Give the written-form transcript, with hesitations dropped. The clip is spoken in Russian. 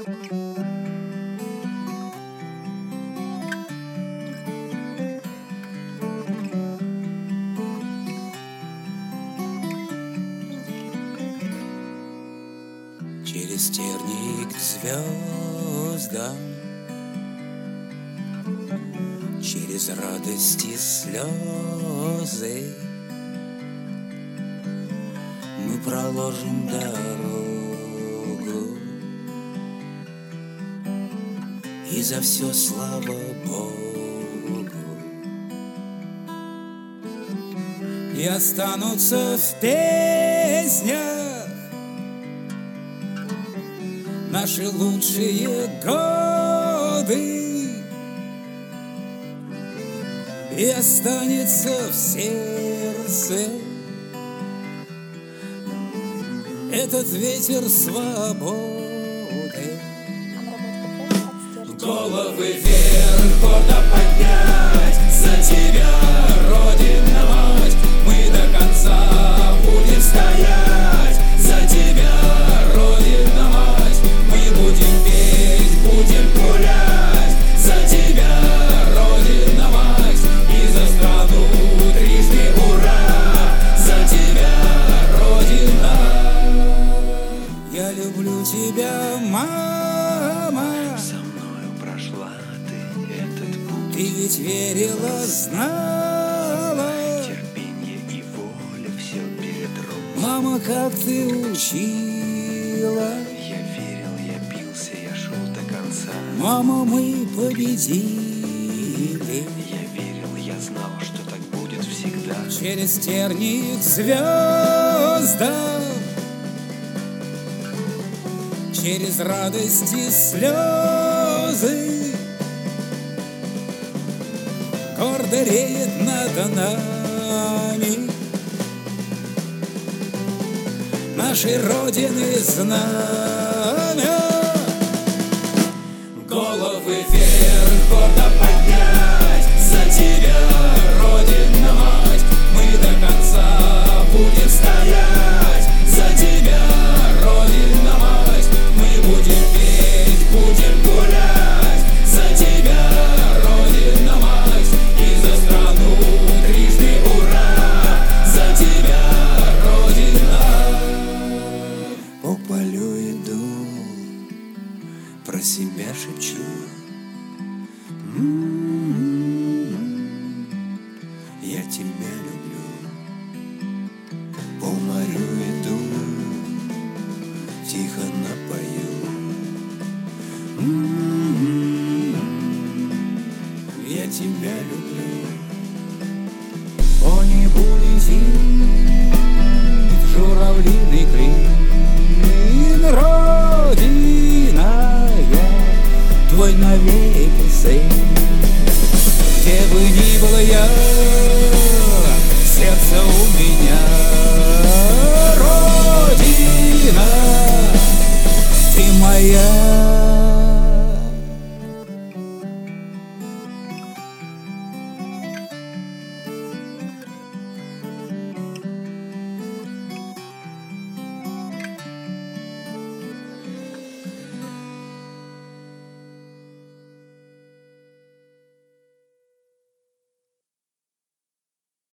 Через терник к звездам, через радости слезы мы проложим дорогу, и за все слава Богу. И останутся в песнях наши лучшие годы, и останется в сердце этот ветер свободы. Головы вверх, гордо поднять, за тебя, Родина мать, мы до конца будем стоять, за тебя, Родина мать, мы будем петь, будем гулять, за тебя, Родина мать, и за страну трижды ура, за тебя, Родина. Я люблю тебя, мама, со мною прошла ты этот путь. Ты ведь верила, знала, Терпение и воля все передрог. мама, как ты учила. Я верил, я бился, я шел до конца. Мама, мы победили. Я верил, я знал, что так будет всегда. Через терник звездам, через радости слезы, гордо реет над нами нашей Родины знамя. Головы вверх, гордо поднять, за тебя, Родина мать, мы до конца будем стоять, за тебя, Родина мать, мы будем петь, будем гулять, за тебя, Родина мать, и за страну трижды ура, за тебя, Родина. По полю иду, про себя шепчу. Я тебя люблю. По морю иду, тихо напою. Я тебя люблю. По небу летит журавлиный крик.